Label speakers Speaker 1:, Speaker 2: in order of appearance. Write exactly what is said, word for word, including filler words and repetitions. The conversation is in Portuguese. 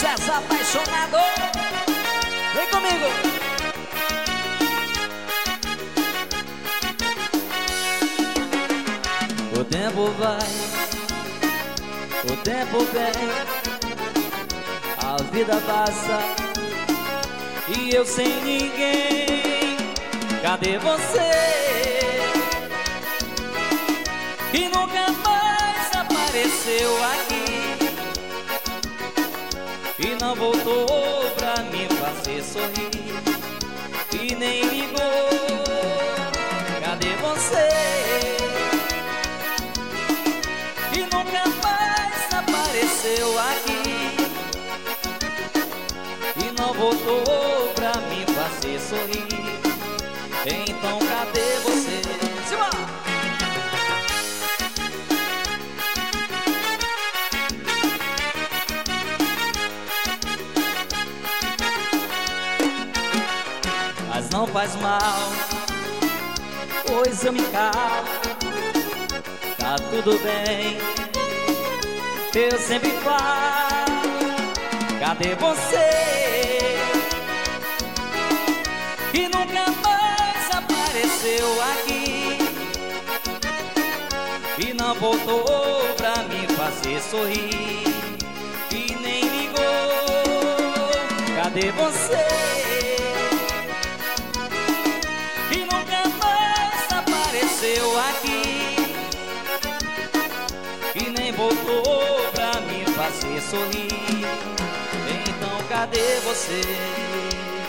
Speaker 1: sucesso apaixonado. Vem comigo. O tempo vai, o tempo vem, a vida passa e eu sem ninguém. Cadê você? Que nunca mais apareceu aqui e não voltou pra me fazer sorrir e nem ligou. Cadê você? Que nunca mais apareceu aqui e não voltou pra me fazer sorrir. Então cadê você? Simão! Mas não faz mal, pois eu me calo. Tá tudo bem, eu sempre falo. Cadê você? Que nunca mais apareceu aqui e não voltou pra me fazer sorrir e nem ligou. Cadê você? Que nunca mais apareceu aqui e nem voltou pra me fazer sorrir. Então cadê você?